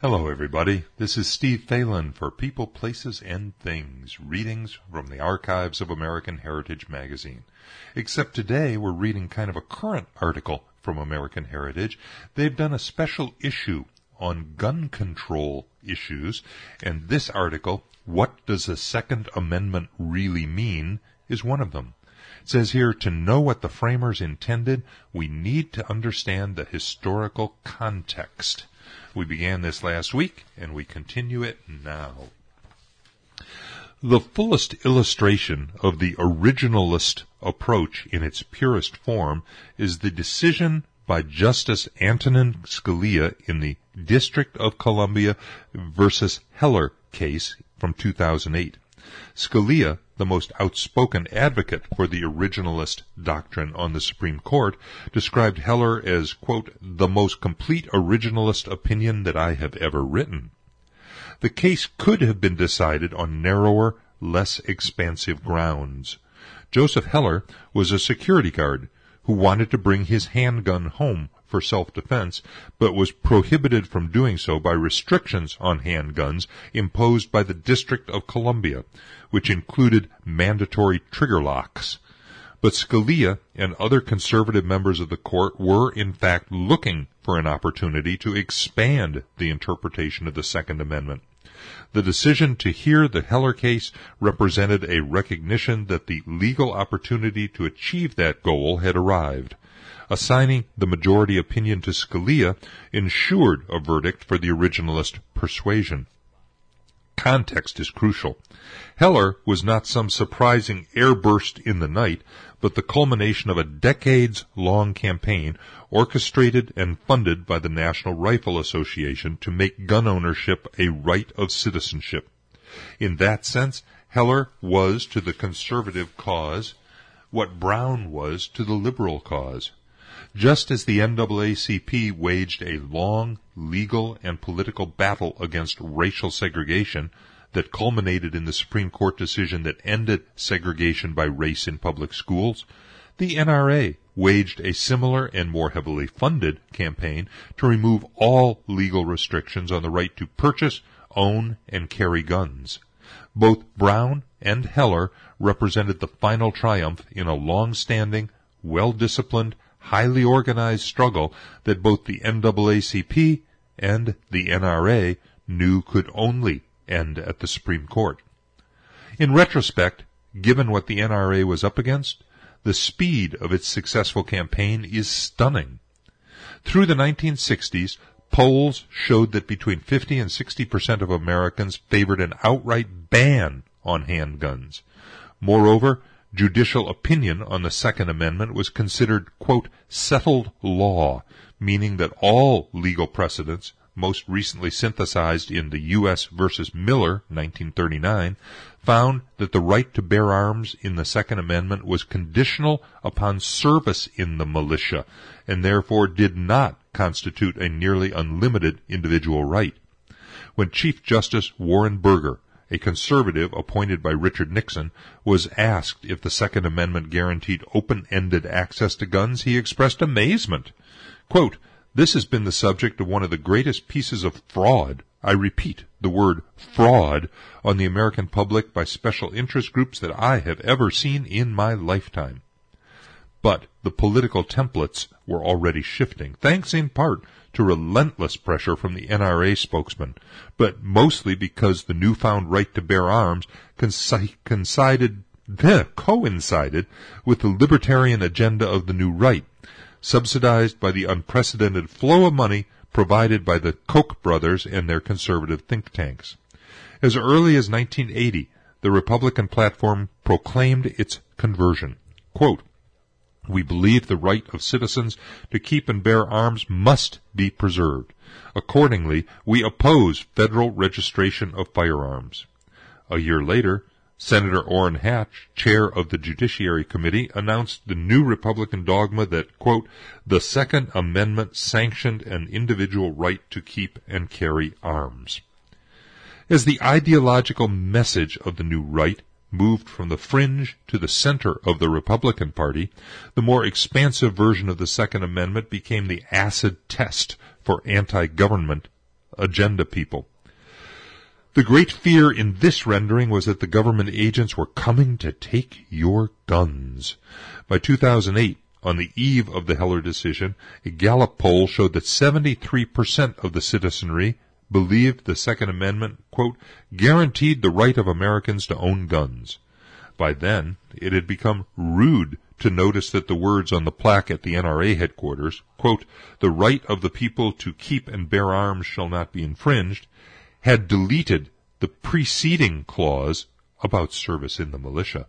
Hello, everybody. This is Steve Phelan for People, Places, and Things, readings from the archives of American Heritage Magazine. Except today we're reading kind of a current article from American Heritage. They've done a special issue on gun control issues, and this article, What Does the Second Amendment Really Mean?, is one of them. It says here, to know what the framers intended, we need to understand the historical context. We began this last week, and we continue it now. The fullest illustration of the originalist approach in its purest form is the decision by Justice Antonin Scalia in the District of Columbia versus Heller case from 2008. Scalia, the most outspoken advocate for the originalist doctrine on the Supreme Court, described Heller as, quote, the most complete originalist opinion that I have ever written. The case could have been decided on narrower, less expansive grounds. Joseph Heller was a security guard who wanted to bring his handgun home for self-defense, but was prohibited from doing so by restrictions on handguns imposed by the District of Columbia, which included mandatory trigger locks. But Scalia and other conservative members of the court were, in fact, looking for an opportunity to expand the interpretation of the Second Amendment. The decision to hear the Heller case represented a recognition that the legal opportunity to achieve that goal had arrived. Assigning the majority opinion to Scalia ensured a verdict for the originalist persuasion. Context is crucial. Heller was not some surprising airburst in the night, but the culmination of a decades-long campaign orchestrated and funded by the National Rifle Association to make gun ownership a right of citizenship. In that sense, Heller was to the conservative cause what Brown was to the liberal cause. Just as the NAACP waged a long legal and political battle against racial segregation that culminated in the Supreme Court decision that ended segregation by race in public schools, the NRA waged a similar and more heavily funded campaign to remove all legal restrictions on the right to purchase, own, and carry guns. Both Brown and Heller represented the final triumph in a long-standing, well-disciplined, highly organized struggle that both the NAACP and the NRA knew could only end at the Supreme Court. In retrospect, given what the NRA was up against, the speed of its successful campaign is stunning. Through the 1960s, polls showed that between 50 and 60% of Americans favored an outright ban on handguns. Moreover, judicial opinion on the Second Amendment was considered, quote, settled law, meaning that all legal precedents, most recently synthesized in the U.S. versus Miller, 1939, found that the right to bear arms in the Second Amendment was conditional upon service in the militia, and therefore did not constitute a nearly unlimited individual right. When Chief Justice Warren Burger, a conservative appointed by Richard Nixon, was asked if the Second Amendment guaranteed open-ended access to guns, he expressed amazement. Quote, this has been the subject of one of the greatest pieces of fraud, I repeat the word fraud, on the American public by special interest groups that I have ever seen in my lifetime. But the political templates were already shifting, thanks in part to relentless pressure from the NRA spokesman, but mostly because the newfound right to bear arms coincided with the libertarian agenda of the new right, subsidized by the unprecedented flow of money provided by the Koch brothers and their conservative think tanks. As early as 1980, the Republican platform proclaimed its conversion. Quote, we believe the right of citizens to keep and bear arms must be preserved. Accordingly, we oppose federal registration of firearms. A year later, Senator Orrin Hatch, chair of the Judiciary Committee, announced the new Republican dogma that, quote, the Second Amendment sanctioned an individual right to keep and carry arms. As the ideological message of the new right moved from the fringe to the center of the Republican Party, the more expansive version of the Second Amendment became the acid test for anti-government agenda people. The great fear in this rendering was that the government agents were coming to take your guns. By 2008, on the eve of the Heller decision, a Gallup poll showed that 73% of the citizenry believed the Second Amendment, quote, guaranteed the right of Americans to own guns. By then, it had become rude to notice that the words on the plaque at the NRA headquarters, quote, the right of the people to keep and bear arms shall not be infringed, had deleted the preceding clause about service in the militia.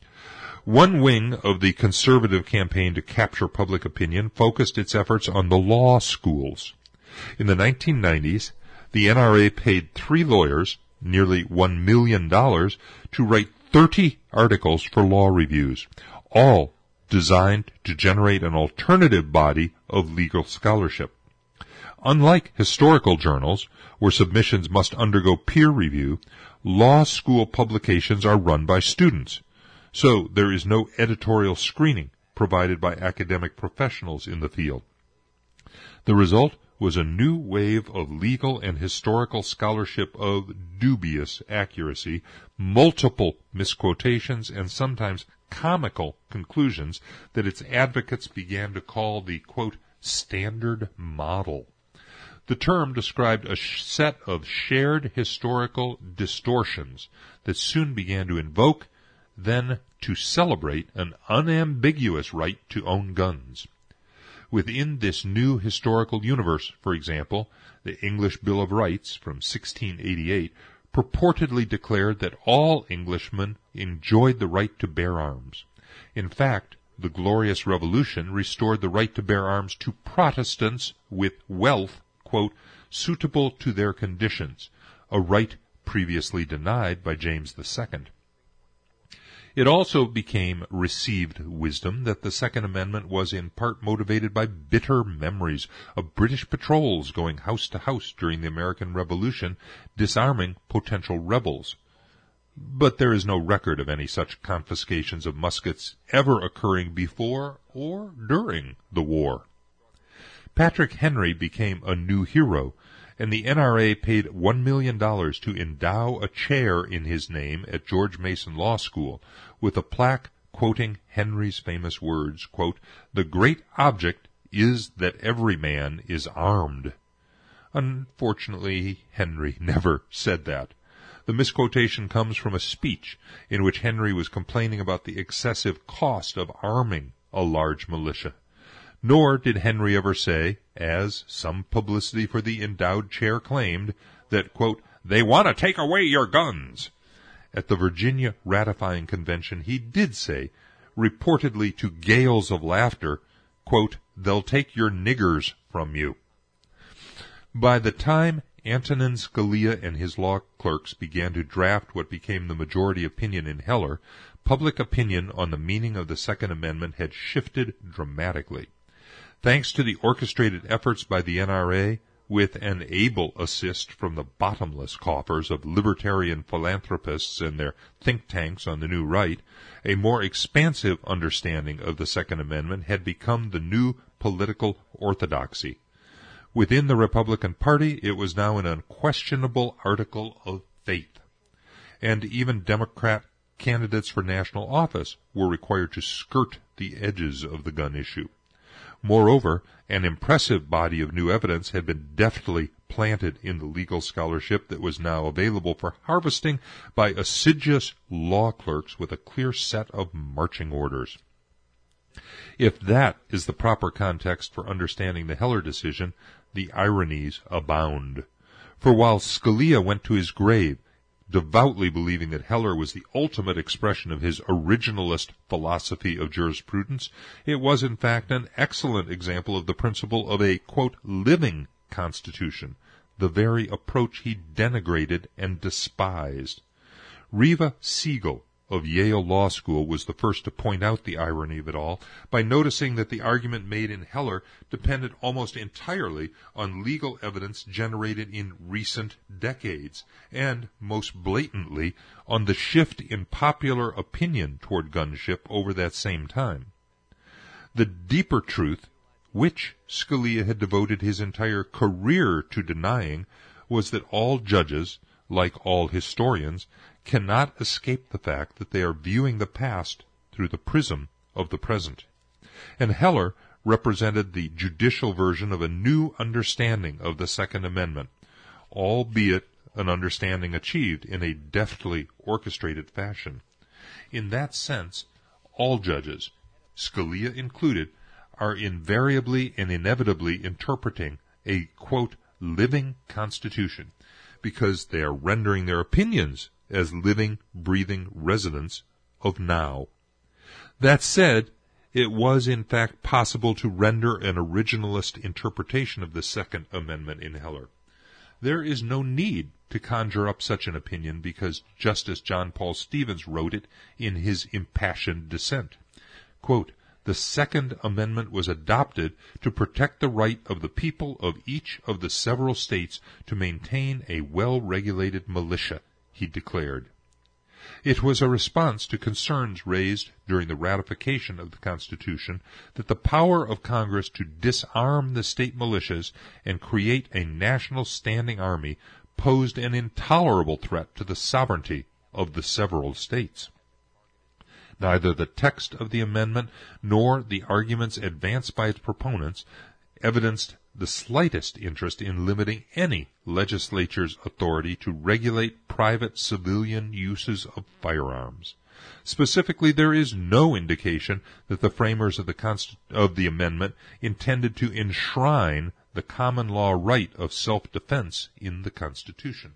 One wing of the conservative campaign to capture public opinion focused its efforts on the law schools. In the 1990s, the NRA paid 3 lawyers nearly $1 million to write 30 articles for law reviews, all designed to generate an alternative body of legal scholarship. Unlike historical journals, where submissions must undergo peer review, law school publications are run by students, so there is no editorial screening provided by academic professionals in the field. The result was a new wave of legal and historical scholarship of dubious accuracy, multiple misquotations, and sometimes comical conclusions that its advocates began to call the, quote, standard model. The term described a set of shared historical distortions that soon began to invoke, then to celebrate, an unambiguous right to own guns. Within this new historical universe, for example, the English Bill of Rights from 1688 purportedly declared that all Englishmen enjoyed the right to bear arms. In fact, the Glorious Revolution restored the right to bear arms to Protestants with wealth, quote, suitable to their conditions, a right previously denied by James II. It also became received wisdom that the Second Amendment was in part motivated by bitter memories of British patrols going house to house during the American Revolution, disarming potential rebels. But there is no record of any such confiscations of muskets ever occurring before or during the war. Patrick Henry became a new hero, and the NRA paid $1 million to endow a chair in his name at George Mason Law School, with a plaque quoting Henry's famous words, quote, the great object is that every man is armed. Unfortunately, Henry never said that. The misquotation comes from a speech in which Henry was complaining about the excessive cost of arming a large militia. Nor did Henry ever say, as some publicity for the endowed chair claimed, that, quote, they want to take away your guns. At the Virginia ratifying convention, he did say, reportedly to gales of laughter, quote, they'll take your niggers from you. By the time Antonin Scalia and his law clerks began to draft what became the majority opinion in Heller, public opinion on the meaning of the Second Amendment had shifted dramatically. Thanks to the orchestrated efforts by the NRA, with an able assist from the bottomless coffers of libertarian philanthropists and their think tanks on the new right, a more expansive understanding of the Second Amendment had become the new political orthodoxy. Within the Republican Party, it was now an unquestionable article of faith, and even Democrat candidates for national office were required to skirt the edges of the gun issue. Moreover, an impressive body of new evidence had been deftly planted in the legal scholarship that was now available for harvesting by assiduous law clerks with a clear set of marching orders. If that is the proper context for understanding the Heller decision, the ironies abound. For while Scalia went to his grave devoutly believing that Heller was the ultimate expression of his originalist philosophy of jurisprudence, it was in fact an excellent example of the principle of a, quote, living constitution, the very approach he denigrated and despised. Reva Siegel of Yale Law School was the first to point out the irony of it all by noticing that the argument made in Heller depended almost entirely on legal evidence generated in recent decades, and, most blatantly, on the shift in popular opinion toward gunship over that same time. The deeper truth, which Scalia had devoted his entire career to denying, was that all judges, like all historians, cannot escape the fact that they are viewing the past through the prism of the present. And Heller represented the judicial version of a new understanding of the Second Amendment, albeit an understanding achieved in a deftly orchestrated fashion. In that sense, all judges, Scalia included, are invariably and inevitably interpreting a, quote, living constitution, because they are rendering their opinions as living, breathing residents of now. That said, it was in fact possible to render an originalist interpretation of the Second Amendment in Heller. There is no need to conjure up such an opinion because Justice John Paul Stevens wrote it in his impassioned dissent. Quote, "The Second Amendment was adopted to protect the right of the people of each of the several states to maintain a well-regulated militia," he declared. It was a response to concerns raised during the ratification of the Constitution that the power of Congress to disarm the state militias and create a national standing army posed an intolerable threat to the sovereignty of the several states. Neither the text of the amendment nor the arguments advanced by its proponents evidenced the slightest interest in limiting any legislature's authority to regulate private civilian uses of firearms. Specifically, there is no indication that the framers of the amendment intended to enshrine the common law right of self-defense in the Constitution.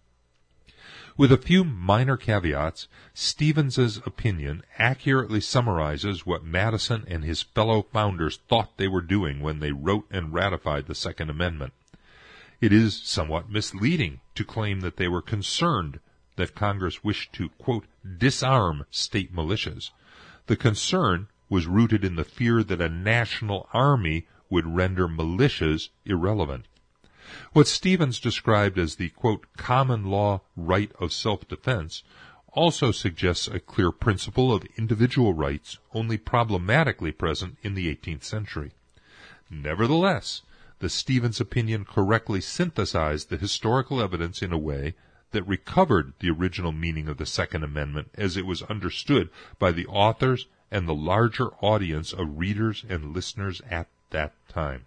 With a few minor caveats, Stevens's opinion accurately summarizes what Madison and his fellow founders thought they were doing when they wrote and ratified the Second Amendment. It is somewhat misleading to claim that they were concerned that Congress wished to, quote, disarm state militias. The concern was rooted in the fear that a national army would render militias irrelevant. What Stevens described as the, quote, common law right of self-defense also suggests a clear principle of individual rights only problematically present in the 18th century. Nevertheless, the Stevens opinion correctly synthesized the historical evidence in a way that recovered the original meaning of the Second Amendment as it was understood by the authors and the larger audience of readers and listeners at that time.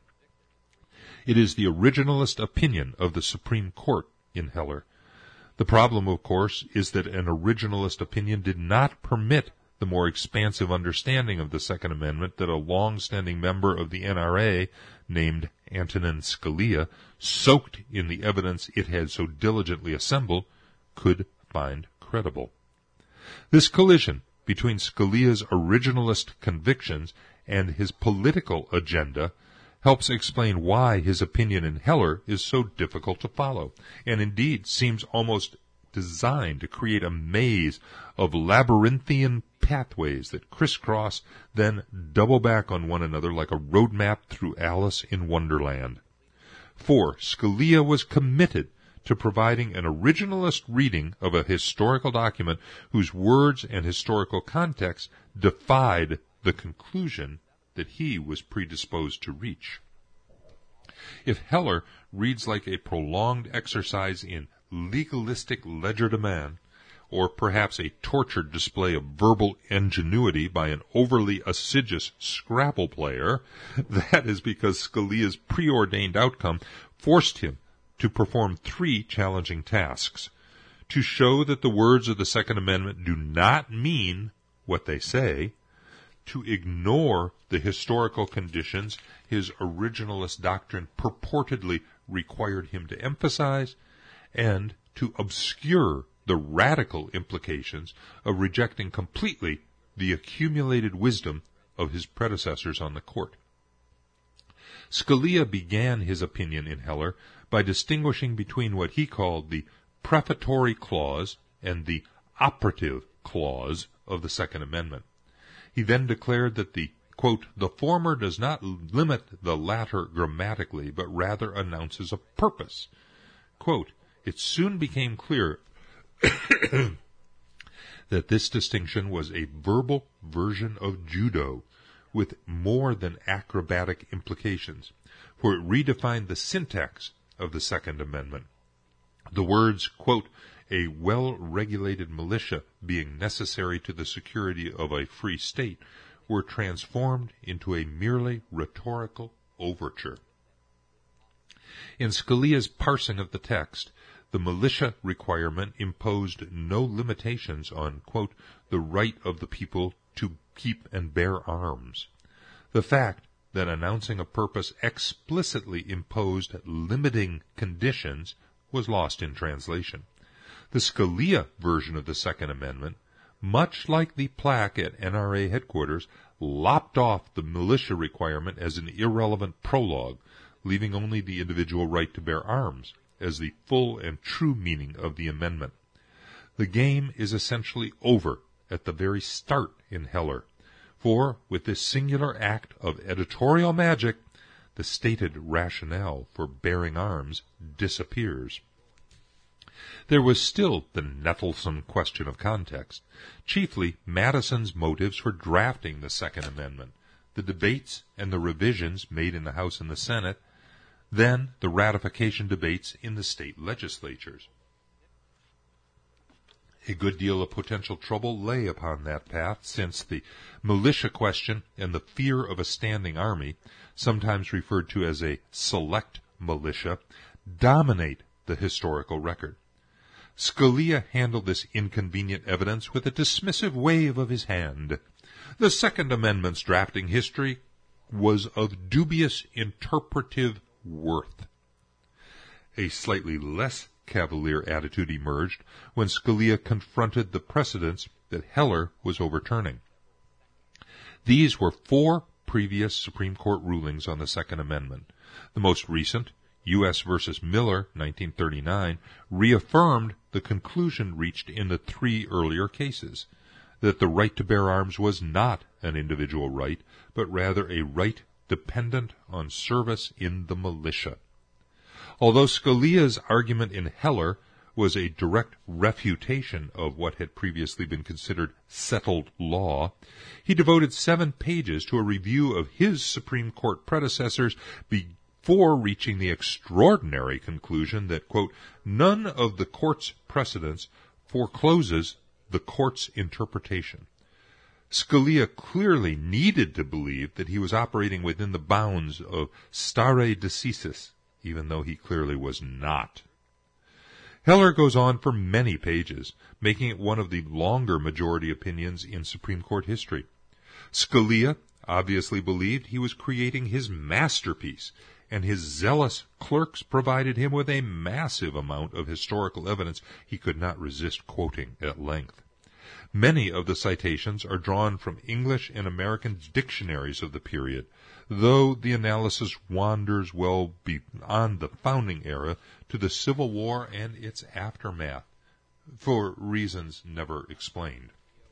It is the originalist opinion of the Supreme Court in Heller. The problem, of course, is that an originalist opinion did not permit the more expansive understanding of the Second Amendment that a long-standing member of the NRA, named Antonin Scalia, soaked in the evidence it had so diligently assembled, could find credible. This collision between Scalia's originalist convictions and his political agenda helps explain why his opinion in Heller is so difficult to follow, and indeed seems almost designed to create a maze of labyrinthian pathways that crisscross, then double back on one another like a road map through Alice in Wonderland. For Scalia was committed to providing an originalist reading of a historical document whose words and historical context defied the conclusion that he was predisposed to reach. If Heller reads like a prolonged exercise in legalistic legerdemain, or perhaps a tortured display of verbal ingenuity by an overly assiduous Scrabble player, that is because Scalia's preordained outcome forced him to perform three challenging tasks: to show that the words of the Second Amendment do not mean what they say, to ignore the historical conditions his originalist doctrine purportedly required him to emphasize, and to obscure the radical implications of rejecting completely the accumulated wisdom of his predecessors on the court. Scalia began his opinion in Heller by distinguishing between what he called the prefatory clause and the operative clause of the Second Amendment. He then declared that the, quote, the former does not limit the latter grammatically, but rather announces a purpose. Quote, it soon became clear that this distinction was a verbal version of judo with more than acrobatic implications, for it redefined the syntax of the Second Amendment. The words, quote, "a well-regulated militia being necessary to the security of a free state," were transformed into a merely rhetorical overture. In Scalia's parsing of the text, the militia requirement imposed no limitations on, quote, "the right of the people to keep and bear arms." The fact that announcing a purpose explicitly imposed limiting conditions was lost in translation. The Scalia version of the Second Amendment, much like the plaque at NRA headquarters, lopped off the militia requirement as an irrelevant prologue, leaving only the individual right to bear arms as the full and true meaning of the amendment. The game is essentially over at the very start in Heller, for with this singular act of editorial magic, the stated rationale for bearing arms disappears. There was still the nettlesome question of context, chiefly Madison's motives for drafting the Second Amendment, the debates and the revisions made in the House and the Senate, then the ratification debates in the state legislatures. A good deal of potential trouble lay upon that path, since the militia question and the fear of a standing army, sometimes referred to as a select militia, dominate the historical record. Scalia handled this inconvenient evidence with a dismissive wave of his hand. The Second Amendment's drafting history was of dubious interpretive worth. A slightly less cavalier attitude emerged when Scalia confronted the precedents that Heller was overturning. These were 4 previous Supreme Court rulings on the Second Amendment. The most recent, U.S. v. Miller, 1939, reaffirmed the conclusion reached in the 3 earlier cases, that the right to bear arms was not an individual right, but rather a right dependent on service in the militia. Although Scalia's argument in Heller was a direct refutation of what had previously been considered settled law, he devoted 7 pages to a review of his Supreme Court predecessors before reaching the extraordinary conclusion that, quote, "none of the court's precedents forecloses the court's interpretation." Scalia clearly needed to believe that he was operating within the bounds of stare decisis, even though he clearly was not. Heller goes on for many pages, making it one of the longer majority opinions in Supreme Court history. Scalia obviously believed he was creating his masterpiece, and his zealous clerks provided him with a massive amount of historical evidence he could not resist quoting at length. Many of the citations are drawn from English and American dictionaries of the period, though the analysis wanders well beyond the founding era to the Civil War and its aftermath, for reasons never explained.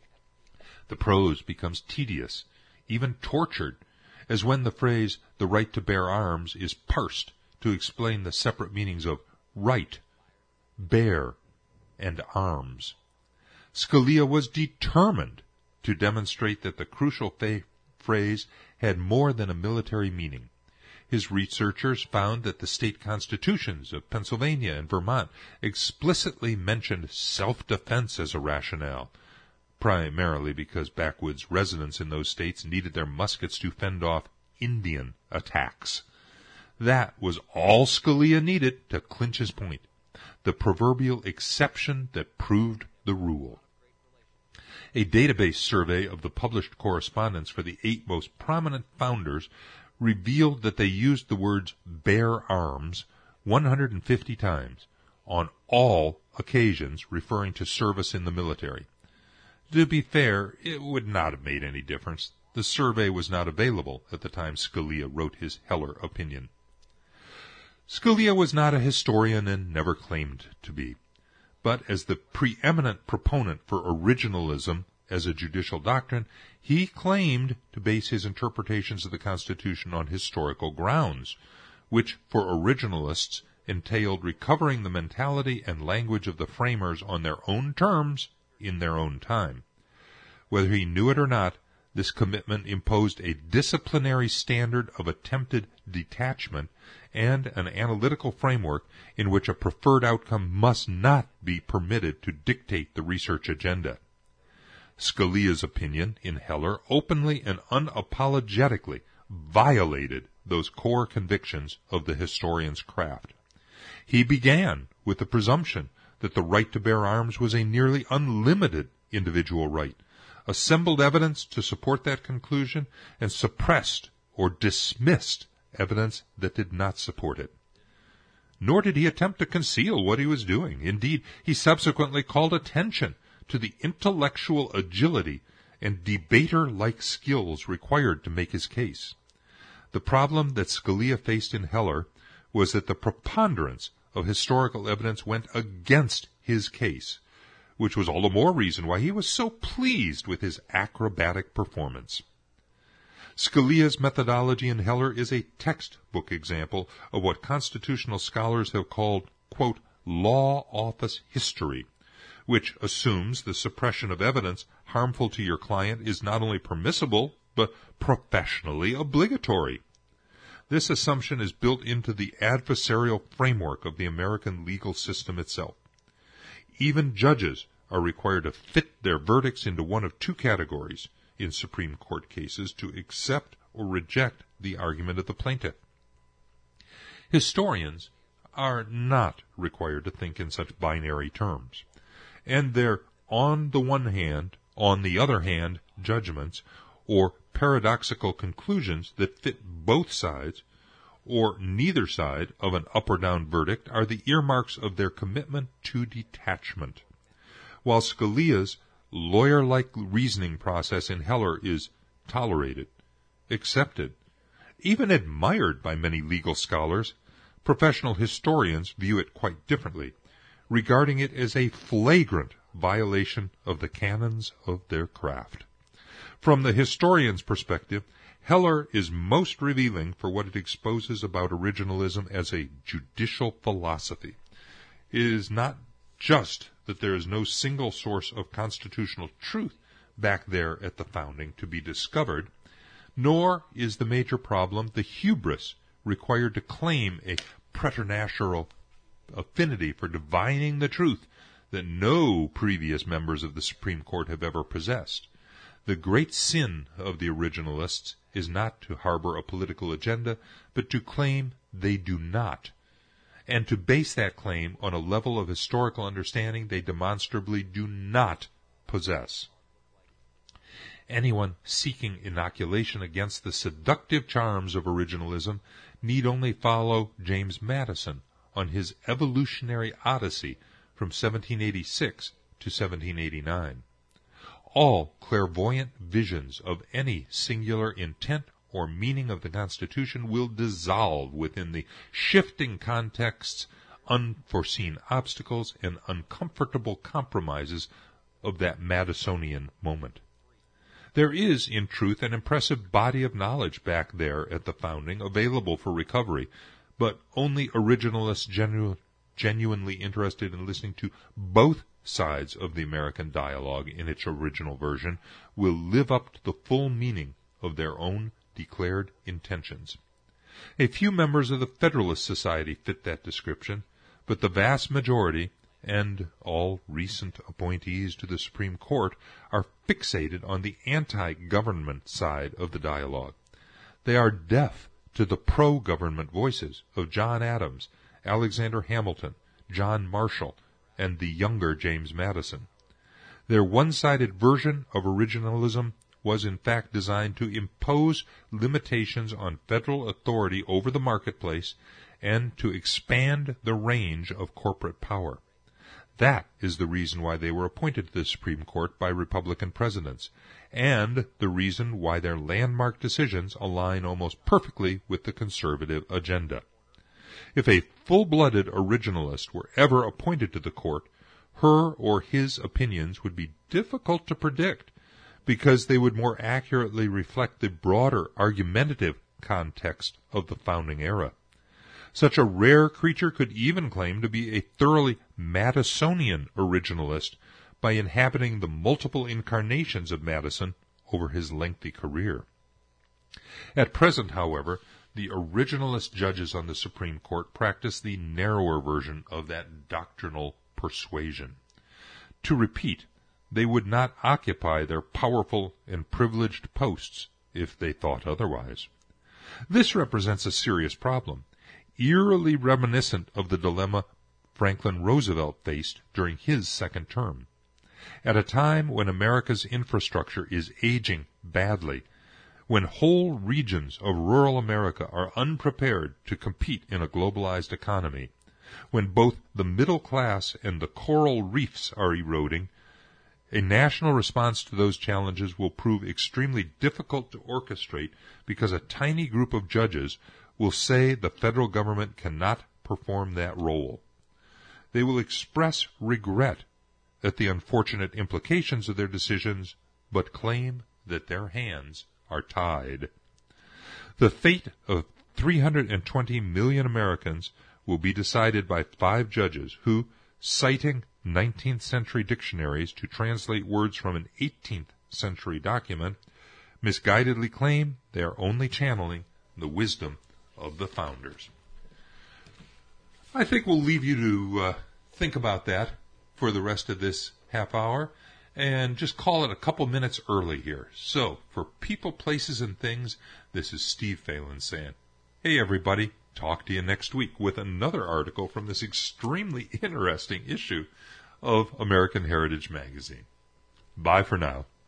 The prose becomes tedious, even tortured, as when the phrase, "the right to bear arms," is parsed to explain the separate meanings of right, bear, and arms. Scalia was determined to demonstrate that the crucial phrase had more than a military meaning. His researchers found that the state constitutions of Pennsylvania and Vermont explicitly mentioned self-defense as a rationale, primarily because backwoods residents in those states needed their muskets to fend off Indian attacks. That was all Scalia needed to clinch his point, the proverbial exception that proved the rule. A database survey of the published correspondence for the 8 most prominent founders revealed that they used the words "bear arms" 150 times, on all occasions referring to service in the military. To be fair, it would not have made any difference. The survey was not available at the time Scalia wrote his Heller opinion. Scalia was not a historian and never claimed to be. But as the preeminent proponent for originalism as a judicial doctrine, he claimed to base his interpretations of the Constitution on historical grounds, which for originalists entailed recovering the mentality and language of the framers on their own terms in their own time. Whether he knew it or not, This commitment imposed a disciplinary standard of attempted detachment and an analytical framework in which a preferred outcome must not be permitted to dictate the research agenda. Scalia's opinion in Heller openly and unapologetically violated those core convictions of the historian's craft. He began with the presumption that the right to bear arms was a nearly unlimited individual right, assembled evidence to support that conclusion, and suppressed or dismissed evidence that did not support it. Nor did he attempt to conceal what he was doing. Indeed, he subsequently called attention to the intellectual agility and debater-like skills required to make his case. The problem that Scalia faced in Heller was that the preponderance of historical evidence went against his case, which was all the more reason why he was so pleased with his acrobatic performance. Scalia's methodology in Heller is a textbook example of what constitutional scholars have called, quote, law office history, which assumes the suppression of evidence harmful to your client is not only permissible, but professionally obligatory. This assumption is built into the adversarial framework of the American legal system itself. Even judges are required to fit their verdicts into one of two categories in Supreme Court cases to accept or reject the argument of the plaintiff. Historians are not required to think in such binary terms, and their on the one hand, on the other hand judgments or paradoxical conclusions that fit both sides or neither side of an up or down verdict are the earmarks of their commitment to detachment. While Scalia's lawyer-like reasoning process in Heller is tolerated, accepted, even admired by many legal scholars, professional historians view it quite differently, regarding it as a flagrant violation of the canons of their craft. From the historian's perspective, Heller is most revealing for what it exposes about originalism as a judicial philosophy. It is not just that there is no single source of constitutional truth back there at the founding to be discovered, nor is the major problem the hubris required to claim a preternatural affinity for divining the truth that no previous members of the Supreme Court have ever possessed. The great sin of the originalists is not to harbor a political agenda, but to claim they do not, and to base that claim on a level of historical understanding they demonstrably do not possess. Anyone seeking inoculation against the seductive charms of originalism need only follow James Madison on his evolutionary odyssey from 1786 to 1789. All clairvoyant visions of any singular intent or meaning of the Constitution will dissolve within the shifting contexts, unforeseen obstacles, and uncomfortable compromises of that Madisonian moment. There is, in truth, an impressive body of knowledge back there at the founding available for recovery, but only originalists genuinely interested in listening to both sides of the American dialogue in its original version will live up to the full meaning of their own declared intentions. A few members of the Federalist Society fit that description, but the vast majority, and all recent appointees to the Supreme Court, are fixated on the anti-government side of the dialogue. They are deaf to the pro-government voices of John Adams, Alexander Hamilton, John Marshall, and the younger James Madison. Their one-sided version of originalism was in fact designed to impose limitations on federal authority over the marketplace and to expand the range of corporate power. That is the reason why they were appointed to the Supreme Court by Republican presidents, and the reason why their landmark decisions align almost perfectly with the conservative agenda. If a full-blooded originalist were ever appointed to the court, her or his opinions would be difficult to predict, because they would more accurately reflect the broader argumentative context of the founding era. Such a rare creature could even claim to be a thoroughly Madisonian originalist by inhabiting the multiple incarnations of Madison over his lengthy career. At present, however, the originalist judges on the Supreme Court practice the narrower version of that doctrinal persuasion. To repeat, they would not occupy their powerful and privileged posts if they thought otherwise. This represents a serious problem, eerily reminiscent of the dilemma Franklin Roosevelt faced during his second term. At a time when America's infrastructure is aging badly, when whole regions of rural America are unprepared to compete in a globalized economy, when both the middle class and the coral reefs are eroding, a national response to those challenges will prove extremely difficult to orchestrate because a tiny group of judges will say the federal government cannot perform that role. They will express regret at the unfortunate implications of their decisions, but claim that their hands are tied. The fate of 320 million Americans will be decided by 5 judges who, citing 19th century dictionaries to translate words from an 18th century document, misguidedly claim they are only channeling the wisdom of the founders. I think we'll leave you to think about that for the rest of this half hour and just call it a couple minutes early here. So, for People, Places, and Things, this is Steve Phelan saying, hey everybody, talk to you next week with another article from this extremely interesting issue of American Heritage Magazine. Bye for now.